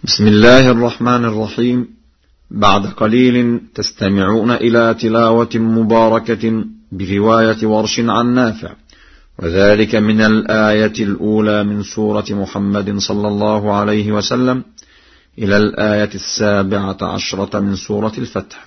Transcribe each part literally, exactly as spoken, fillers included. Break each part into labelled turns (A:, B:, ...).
A: بسم الله الرحمن الرحيم. بعد قليل تستمعون إلى تلاوة مباركة برواية ورش عن نافع، وذلك من الآية الأولى من سورة محمد صلى الله عليه وسلم إلى الآية السابعة عشرة من سورة الفتح.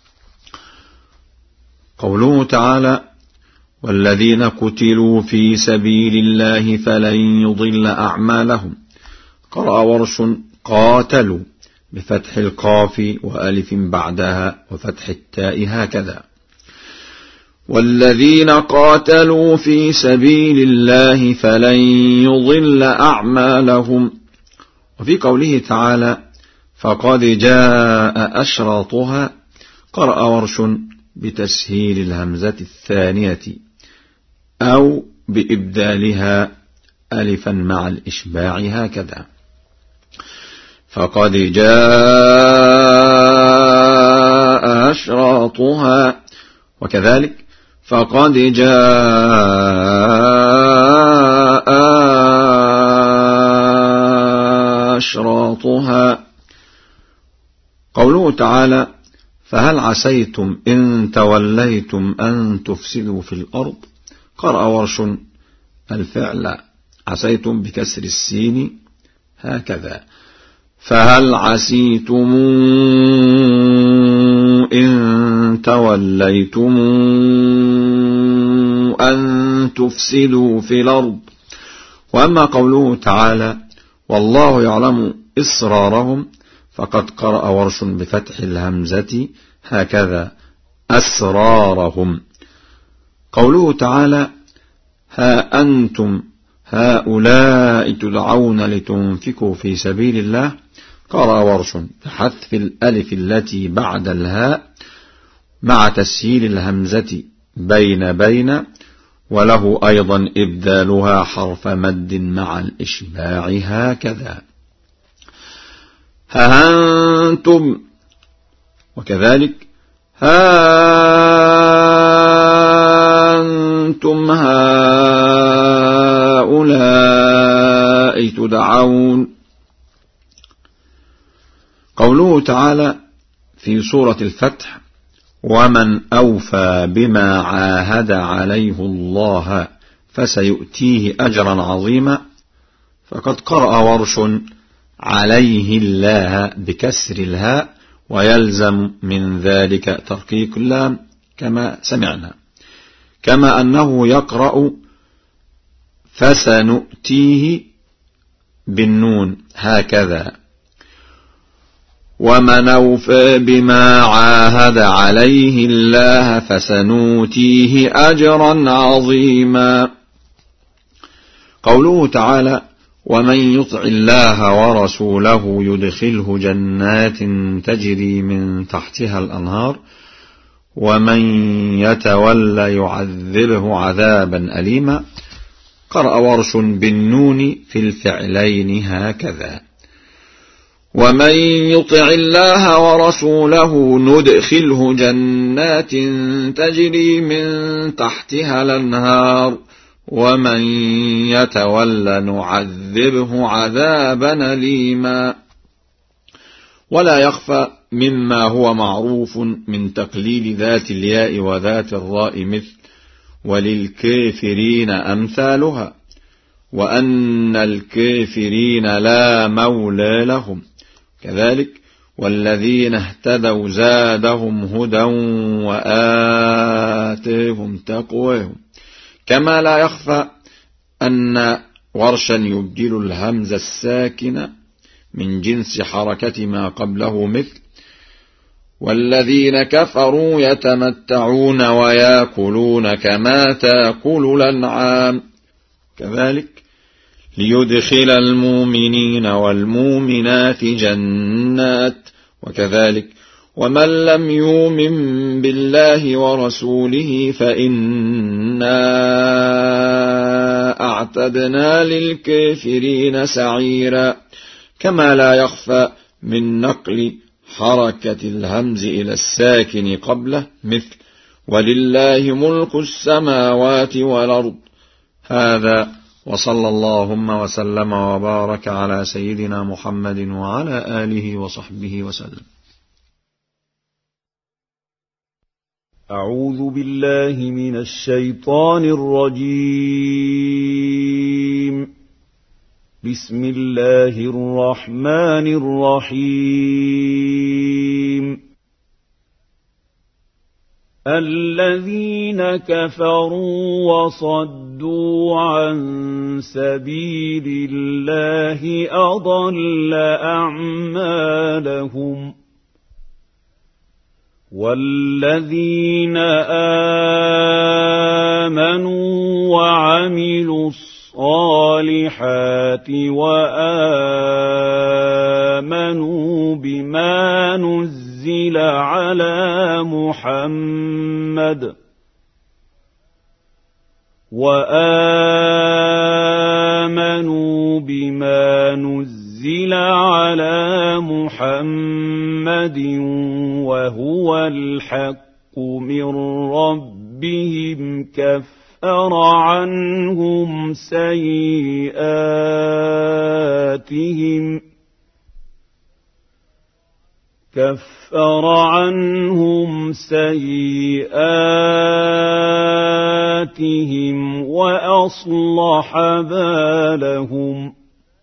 A: قوله تعالى: والذين قتلوا في سبيل الله فلن يضل أعمالهم. قرأ ورش: قاتلوا بفتح القاف وألف بعدها وفتح التاء هكذا. والذين قاتلوا في سبيل الله فلن يضل أعمالهم. وفي قوله تعالى: فقد جاء أشراطها. قرأ ورش بتسهيل الهمزة الثانية أو بإبدالها ألفا مع الإشباع هكذا. فقد جاء أشراطها، وكذلك فقد جاء أشراطها. قوله تعالى: فهل عسيتم إن توليتم أن تفسدوا في الأرض. قرأ ورش الفعل عسيتم بكسر السين هكذا. فهل عسيتم إن توليتم أن تفسدوا في الأرض. وأما قوله تعالى: والله يعلم إسرارهم، فقد قرأ ورش بفتح الهمزة هكذا: أسرارهم. قوله تعالى: ها أنتم هؤلاء تدعون لتنفقوا في سبيل الله. قرأ ورش بحذف الألف التي بعد الهاء مع تسهيل الهمزة بين بين، وله أيضا إبدالها حرف مد مع الإشباع هكذا. ها أنتم، وكذلك ها أنتم هؤلاء تدعون. قوله تعالى في سورة الفتح: ومن أوفى بما عاهد عليه الله فسيؤتيه أجرا عظيما. فقد قرأ ورش عليه الله بكسر الهاء، ويلزم من ذلك ترقيق اللام كما سمعنا، كما أنه يقرأ فسنؤتيه بالنون هكذا. ومن أوفى بما عاهد عليه الله فسنؤتيه أجرا عظيما. قوله تعالى: ومن يطع الله ورسوله يدخله جنات تجري من تحتها الأنهار ومن يتولى يعذبه عذابا أليما. قرأ ورش بالنون في الفعلين هكذا. ومن يطع الله ورسوله ندخله جنات تجري من تحتها الأنهار ومن يتولى نعذبه عذابا أليما. ولا يخفى مما هو معروف من تقليل ذات الياء وذات الراء مثل وللكافرين أمثالها، وأن الكافرين لا مولى لهم. كذلك والذين اهتدوا زادهم هدى وآتاهم تقواهم. كما لا يخفى أن ورشا يبدل الهمز الساكنة من جنس حركة ما قبله مثل والذين كفروا يتمتعون ويأكلون كما تأكل الأنعام. كذلك ليدخل المؤمنين والمؤمنات جنات. وكذلك ومن لم يؤمن بالله ورسوله فإنا أعتدنا للكافرين سعيرا. كما لا يخفى من نقل حركة الهمز إلى الساكن قبله مثل ولله ملك السماوات والأرض. هذا وصلى اللهم وسلم وبارك على سيدنا محمد وعلى آله وصحبه وسلم.
B: أعوذ بالله من الشيطان الرجيم. بسم الله الرحمن الرحيم. الذين كفروا وصدوا عن سبيل الله أضل أعمالهم والذين آمنوا وعملوا الصالحات وآمنوا بما نزل على محمد وآمنوا بما نزل على محمد وهو الحق من ربهم كفر عنهم سيئاتهم كفر عنهم سيئاتهم وأصلح بالهم.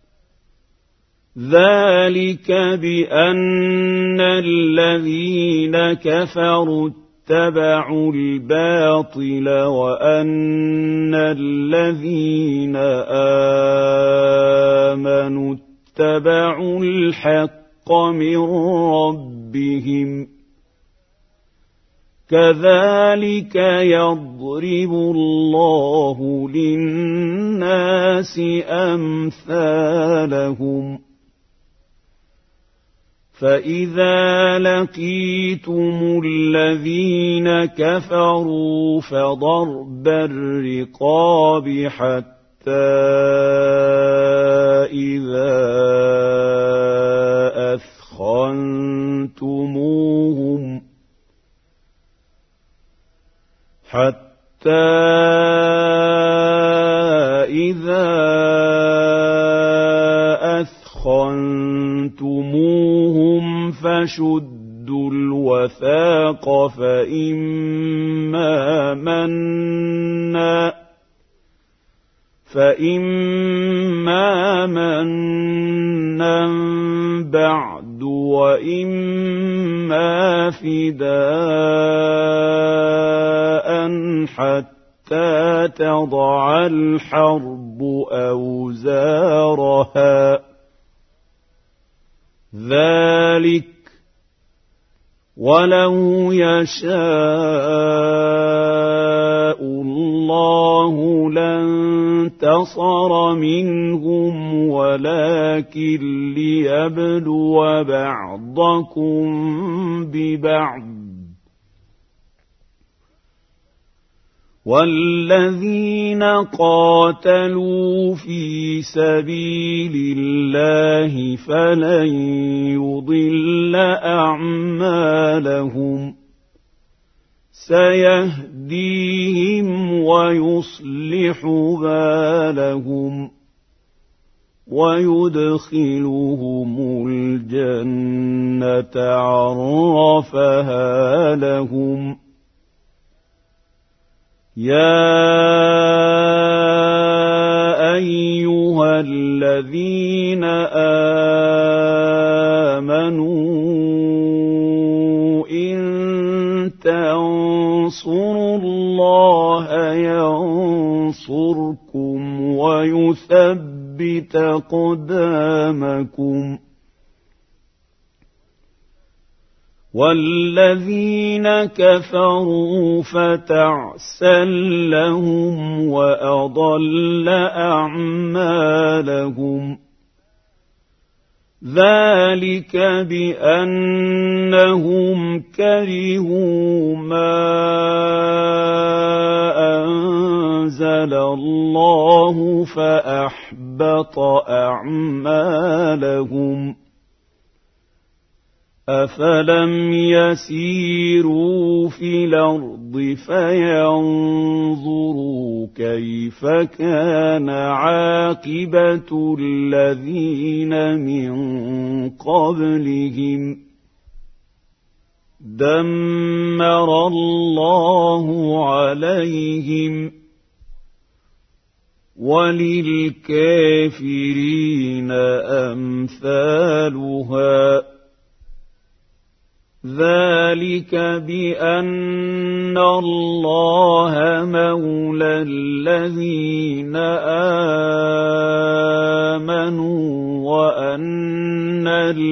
B: ذلك بأن الذين كفروا اتبعوا الباطل وأن الذين آمنوا اتبعوا الحق من ربهم. كذلك يضرب الله للناس أمثالهم. فإذا لقيتم الذين كفروا فضرب الرقاب حتى إذا أثخنتموهم حتى إذا أثخنتموهم فشدوا الوثاق فإما منا فإما منا بعد وإما فداء حتى تضع الحرب أوزارها. ذلك ولو يشاء الله لانتصر منهم ولكن ليبلو بعضكم ببعض. والذين قاتلوا في سبيل الله فلن يضل أعمالهم سيهديهم ويصلح بالهم ويدخلهم الجنة عرفها لهم. يا أيها الذين آمنوا إن تنصروا الله ينصركم ويثبت أقدامكم. والذين كفروا فتعسا لهم وأضل أعمالهم. ذلك بأنهم كرهوا ما أنزل الله فأحبط أعمالهم. أفلم يسيروا في الأرض فينظروا كيف كان عاقبة الذين من قبلهم دمر الله عليهم وللكافرين أمثالها ذلك بأن الله مولى الذين آمنوا وأن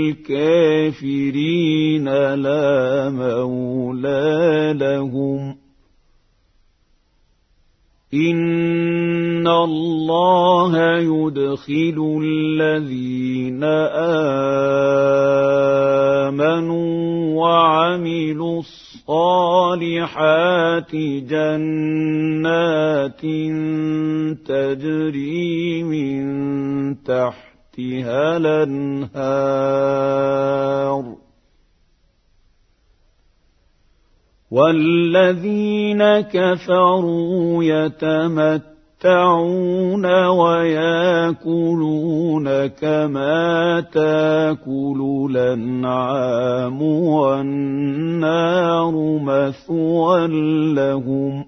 B: الكافرين لا مولى لهم إن الله يدخل الذين آمنوا وعملوا الصالحات جنات تجري من تحتها الأنهار والذين كفروا يتمتعون ويأكلون كما تأكل الأنعام والنار مثوى لهم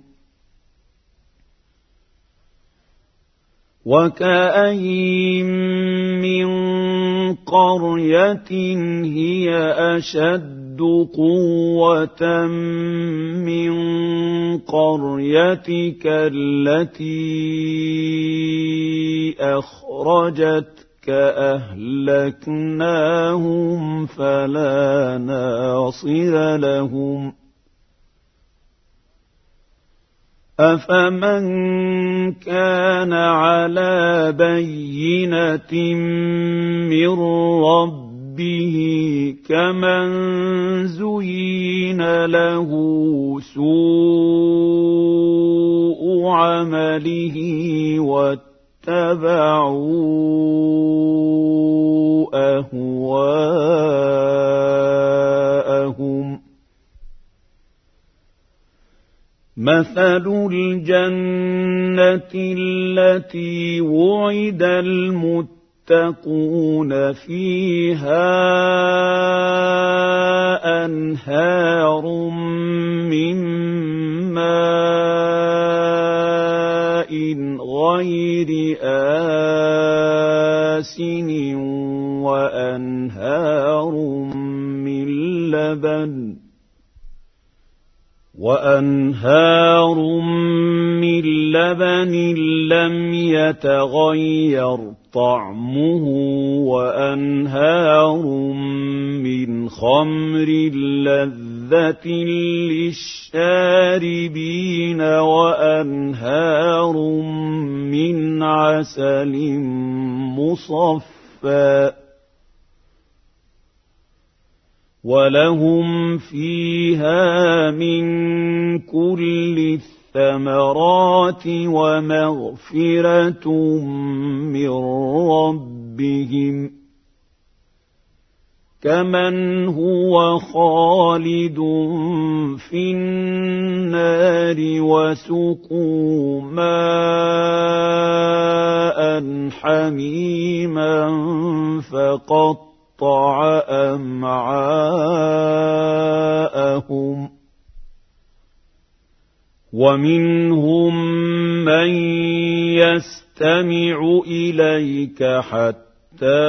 B: وكأين من قرية هي أشد قوة من قريتك التي أخرجتك أهلكناهم فلا ناصر لهم أفمن كان على بينة من ربه كمن زين له سوء عمله واتبعوا أهواءهم مثل الجنة التي وعد المتقون فيها أنهار من ماء غير آسن وأنهار من لبن وأنهار من لبن لم يتغير طعمه وأنهار من خمر لذة للشاربين وأنهار من عسل مصفى ولهم فيها من كل الثمرات ومغفرة من ربهم كمن هو خالد في النار وسقوا ماء حميما فقط قطع أمعاءهم ومنهم من يستمع إليك حتى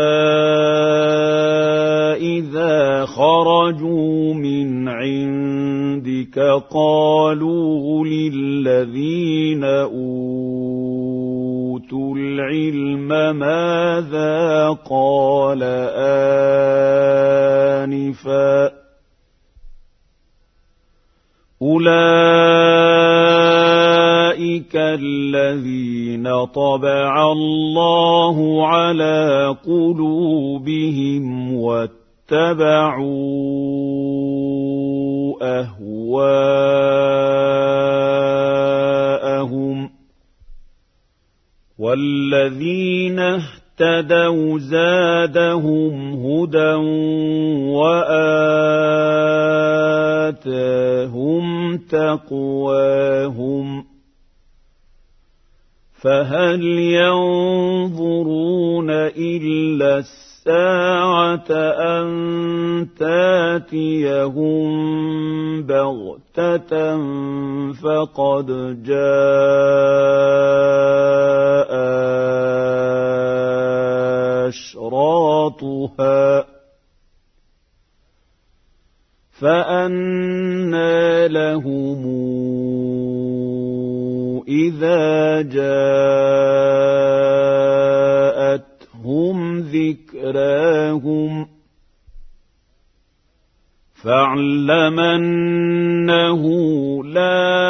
B: إذا خرجوا من عندك قالوا للذين أوتوا العلم ماذا قال آنفا أولئك الذين طبع الله على قلوبهم واتبعوا أهواءهم والذين اهتدوا زادهم هدى وآمنوا تقواهم فهل ينظرون إلا الساعة أن تاتيهم بغتة فقد جاء أشراطها فأنى لهم إذا جاءتهم ذكراهم فاعلم أنه لا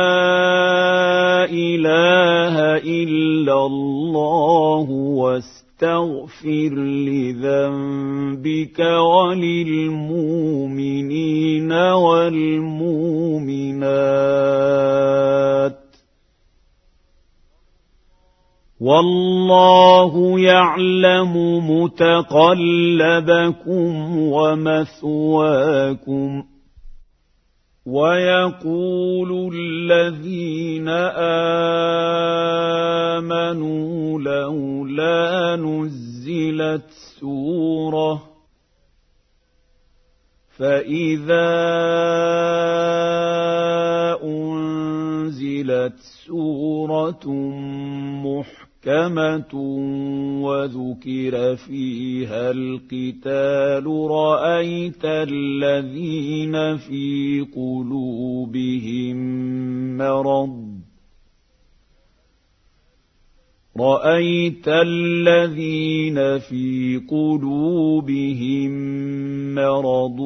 B: إله إلا الله واستغفر لذنبك وللمؤمنين والمؤمنات والله يعلم متقلبكم ومثواكم ويقول الذين آمنوا لولا نزلت سورة فإذا أنزلت سورة محكمة محكمة وذكر فيها القتال رأيت الذين في قلوبهم مرض رأيت الذين في قلوبهم مرض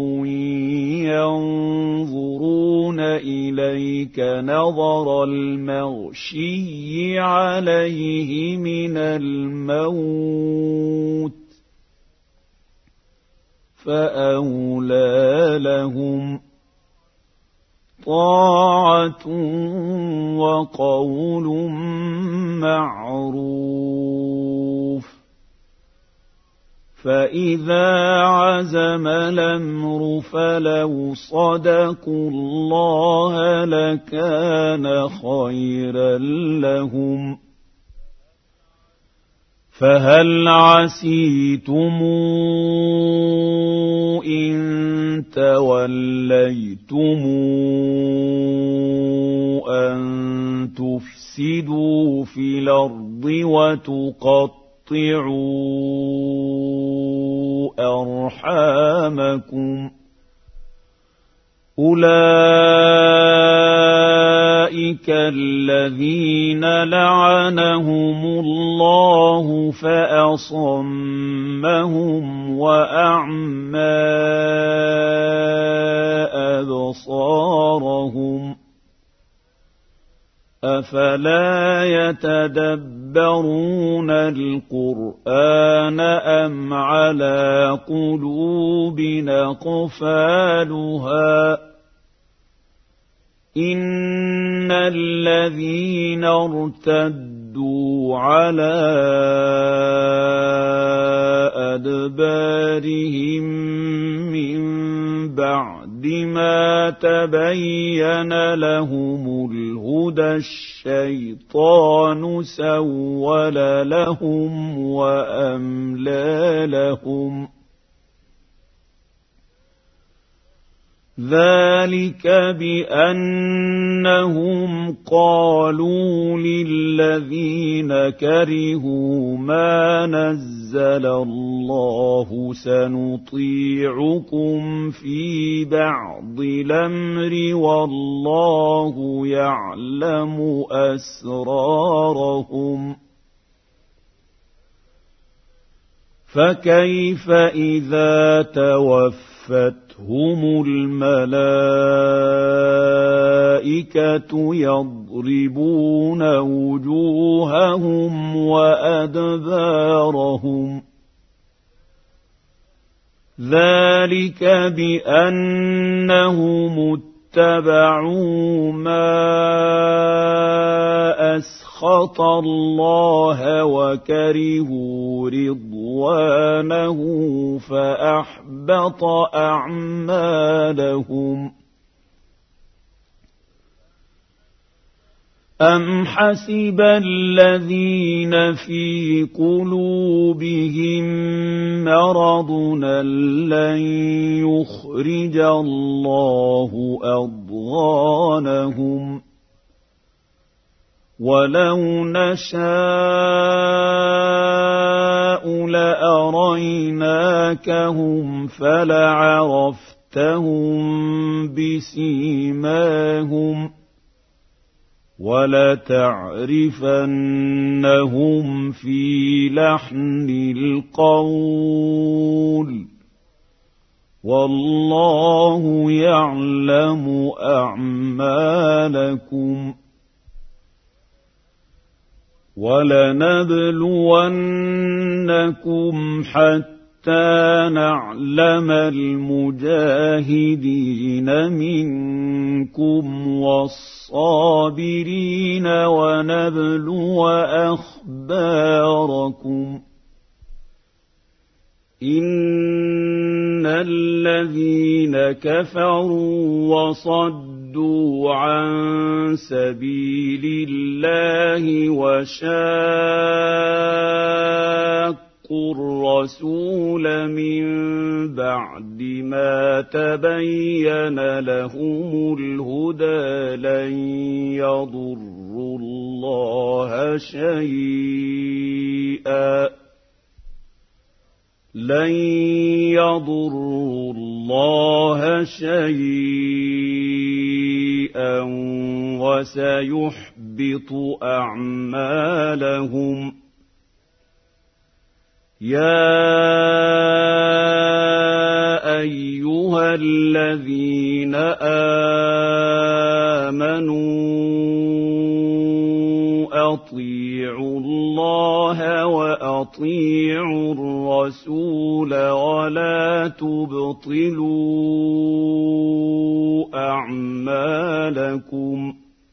B: ينظرون إليك نظر المغشي عليه من الموت فأولى لهم طاعة وقول معروف فإذا عزم الأمر فلو صدقوا الله لكان خيرا لهم فهل عسيتم إن توليتم أن تفسدوا في الأرض وتقطعوا أرحامكم أولئك الذين لعنهم الله فأصمهم وأعمى أبصارهم أفلا يتدبرون القرآن أم على قلوب أقفالها إن الذين ارتدوا على أدبارهم من بعد ما تبين لهم الهدى الشيطان سول لهم وأملى لهم ذلك بأنهم قالوا للذين كرهوا ما نزل الله سنطيعكم في بعض الأمر والله يعلم أسرارهم فكيف إذا توفت هم الملائكة يضربون وجوههم وأدبارهم ذلك بأنهم اتبعوا ما أسخط الله وكرهوا رضوانه فأحبط أعمالهم أَمْ حَسِبَ الَّذِينَ فِي قُلُوبِهِم مَّرَضٌ أَن لَّن يُخْرِجَ اللَّهُ أَضْغَانَهُمْ وَلَوْ نَشَاءُ لَأَرَيْنَاكَهُمْ فَلَعَرَفْتَهُم بِسِيمَاهُمْ وَلَتَعْرِفَنَّهُمْ فِي لَحْنِ الْقَوْلِ وَاللَّهُ يَعْلَمُ أَعْمَالَكُمْ وَلَنَبْلُوَنَّكُمْ حَتَّىٰ نَعْلَمَ الْمُجَاهِدِينَ مِنكُمْ وَالصَّابِرِينَ وَنَبْلُوَ أَخْبَارَكُمْ إِنَّ الَّذِينَ كَفَرُوا وَصَدُّوا عَن سَبِيلِ اللَّهِ وَشَاقُّوا الرَّسُولَ مِن بَعْدِ مَا تَبَيَّنَ لَهُمُ الْهُدَىٰ لَن يَضُرُّوا اللَّهَ شَيْئًا لن يضروا الله شيئا وسيحبط أعمالهم يا أيها الذين آمنوا أطيعوا الله وأطيعوا الرسول ولا تبطلوا أعمالكم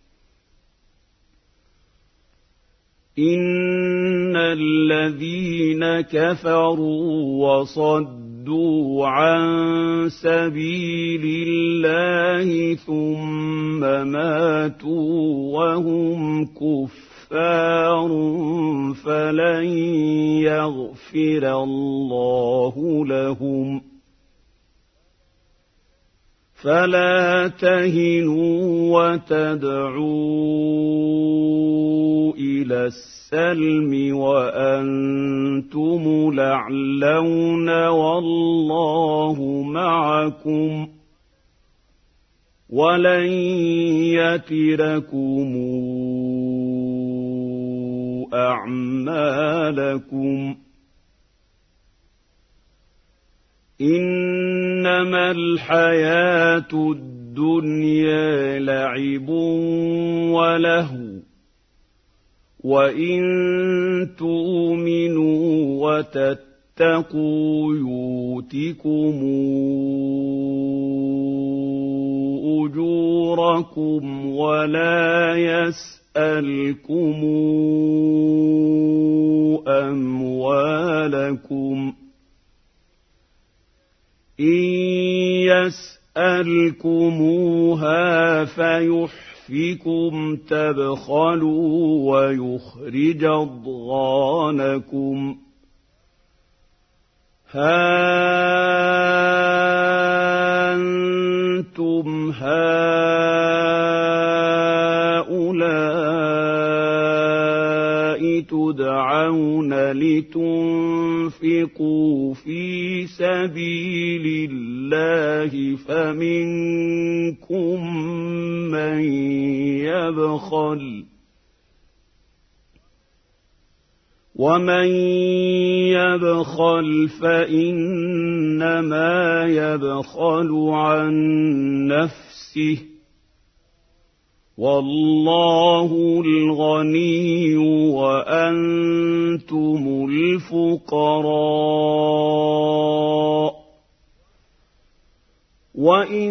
B: إن الذين كفروا وصدوا عن سبيل الله ثم ماتوا وهم كفار كفار فلن يغفر الله لهم فلا تهنوا وتدعوا إلى السلم وأنتم الأعلون والله معكم ولن يتركم أعمالكم إنما الحياة الدنيا لعب ولهو وإن تؤمنوا وتتقوا يؤتكم أجوركم ولا يسألكم أَلْكُمْ أَمْوَالَكُمْ إِنْ يَسْأَلْكُمُوهَا فَيُحْفِكُمْ تَبْخَلُوا وَيُخْرِجْ أَضْغَانَكُمْ ها أنتم هؤلاء تدعون لتنفقوا في سبيل الله فمنكم من يبخل ومن يبخل فإنما يبخل عن نفسه والله الغني وأنتم الفقراء وإن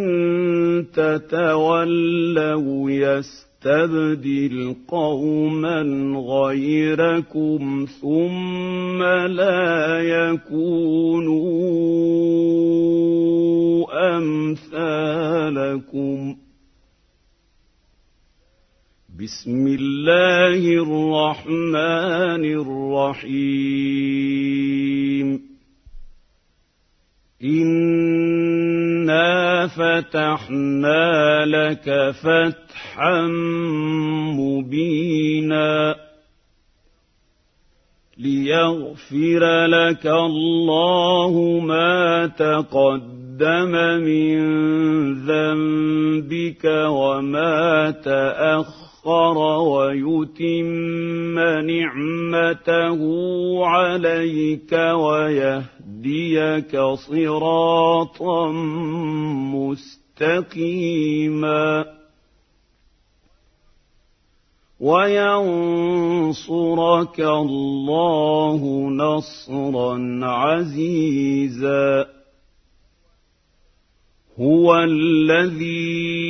B: تتولوا يستبدل قوما غيركم ثم لا يكونوا أمثالكم بسم الله الرحمن الرحيم إنا فتحنا لك فتحا مبينا ليغفر لك الله ما تقدم من ذنبك وما تأخر ويتم نعمته عليك ويهديك صراطا مستقيما وينصرك الله نصرا عزيزا هو الذي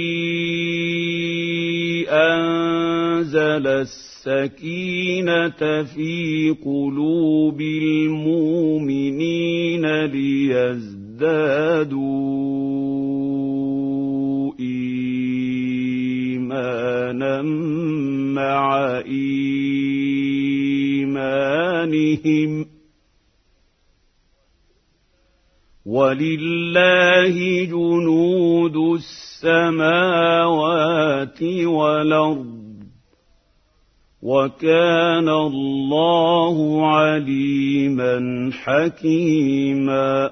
B: أنزل السكينة في قلوب المؤمنين ليزدادوا إيمانا مع إيمانهم ولله جنود السماوات والأرض وكان الله عليما حكيما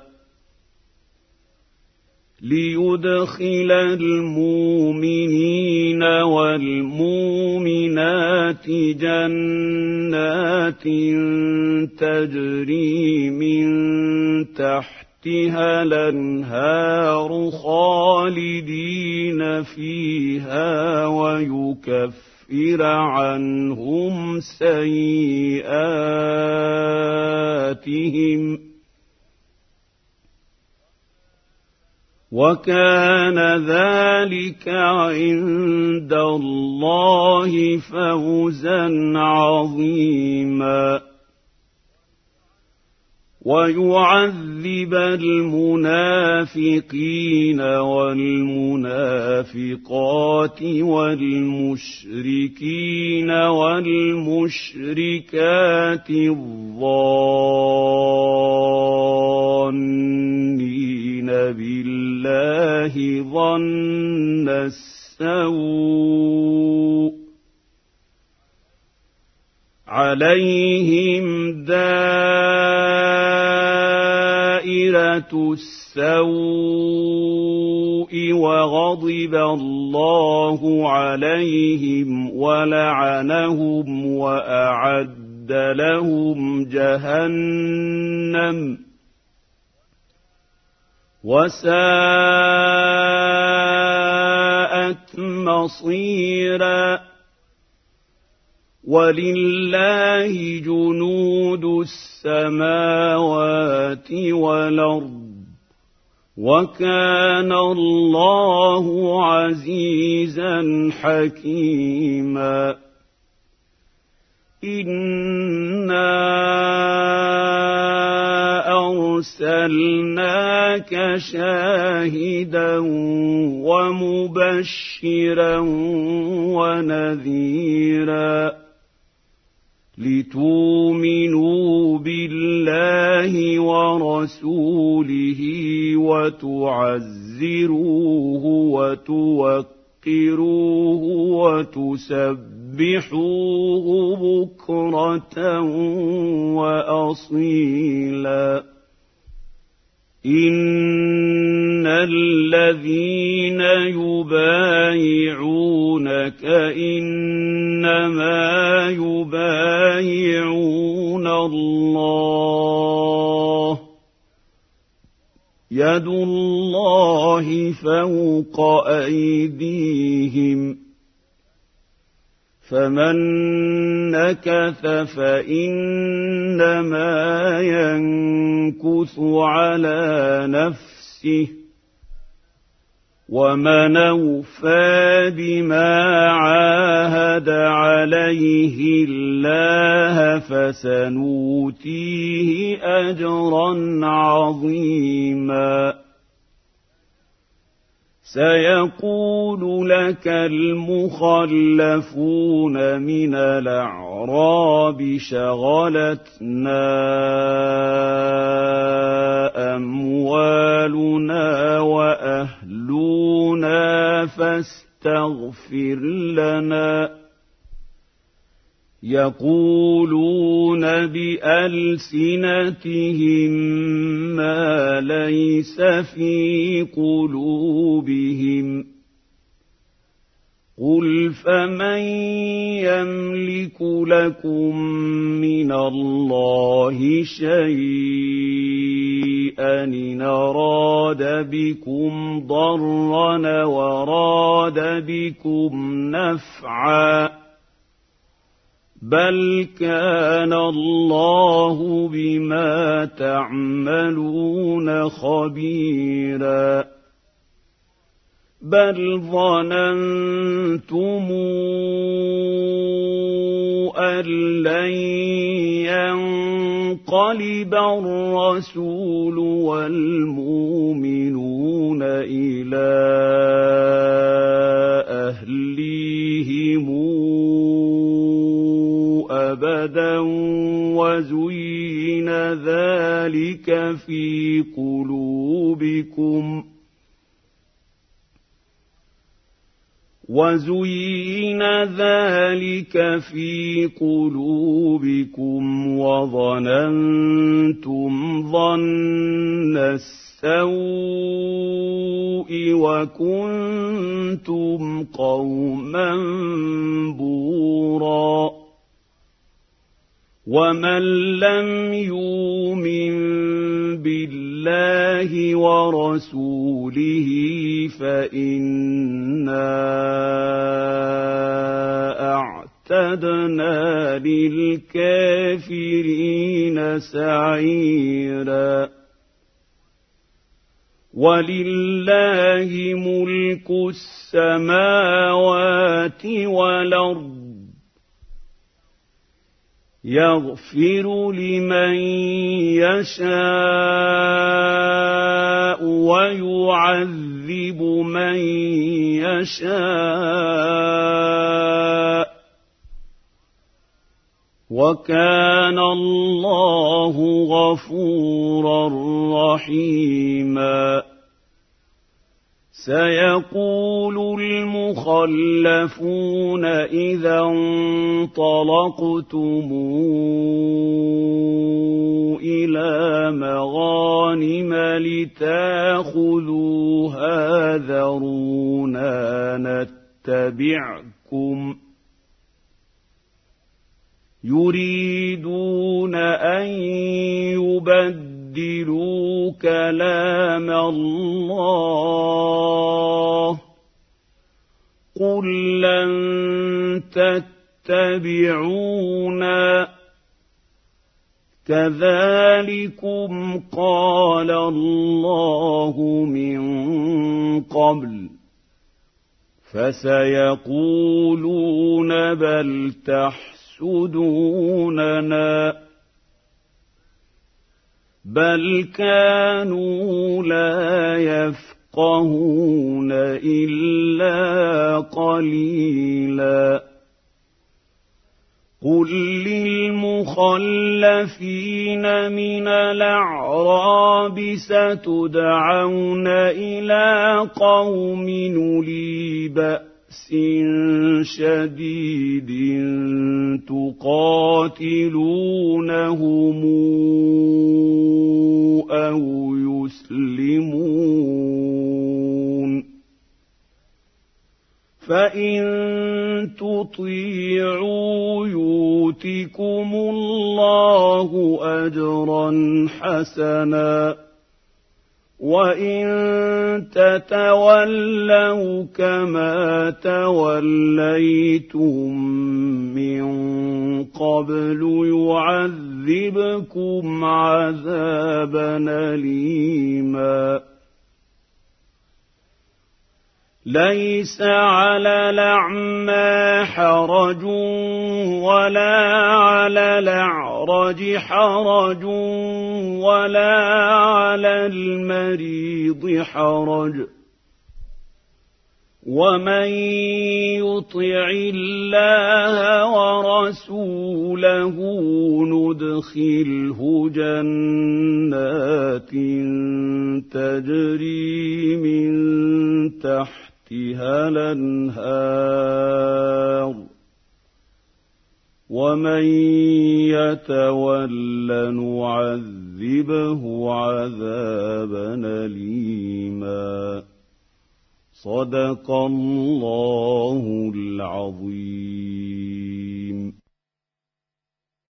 B: ليدخل المؤمنين والمؤمنات جنات تجري من تحتها الأنهار خالدين فيها ويكفر عنهم سيئاتهم وكان ذلك عند الله فوزا عظيما ويعذب المنافقين والمنافقات والمشركين والمشركات الظانين بالله ظن السوء عليهم دائرة السوء وغضب الله عليهم ولعنهم وأعد لهم جهنم وساءت مصيرا ولله جنود السماوات والأرض وكان الله عزيزا حكيما إنا أرسلناك شاهدا ومبشرا ونذيرا لتؤمنوا بالله ورسوله وتعزروه وتوقروه وتسبحوه بكرة وأصيلا إن الذين يبايعونك إنما يبايعون الله يد الله فوق أيديهم فمن نكث فإنما ينكث على نفسه ومن أوفى بما عاهد عليه الله فسنؤتيه أجرا عظيما سيقول لك المخلفون من الأعراب شغلتنا أموالنا وأهلنا فاستغفر لنا يقولون بألسنتهم ما ليس في قلوبهم قل فمن يملك لكم من الله شيئا إن أراد بكم ضرا وراد بكم نفعا بل كان الله بما تعملون خبيرا بل ظننتم أن لن ينقلب الرسول والمؤمنون إلى أهليهم أبدا وزين ذلك في قلوبكم وزين ذلك في قلوبكم وظننتم ظن السوء وكنتم قوما بورا ومن لم يؤمن بالله ورسوله فإنا أعتدنا للكافرين سعيرا ولله ملك السماوات والأرض يغفر لمن يشاء ويعذب من يشاء وكان الله غفورا رحيما سيقول المخلفون إذا انطلقتم إلى مغانم لتاخذوها ذرونا نتبعكم يريدون أن يبدلوا كلام الله قل لن تتبعونا كذلكم قال الله من قبل فسيقولون بل تحسدوننا بل كانوا لا يفقهون إلا قليلا قل للمخلفين من الأعراب ستدعون إلى قوم أولي بأس شديد تقاتلونهم أو يسلمون فإن تطيعوا يؤتكم الله أجرا حسنا وإن تتولوا كما توليتم من قبل يعذبكم عذابا أليما ليس على الأعمى حرج ولا على الأعرج حرج ولا على المريض حرج ومن يطع الله ورسوله ندخله جنات تجري من تحتها الأنهار ومن يتول نعذبه عذابا أليما. صدق الله العظيم.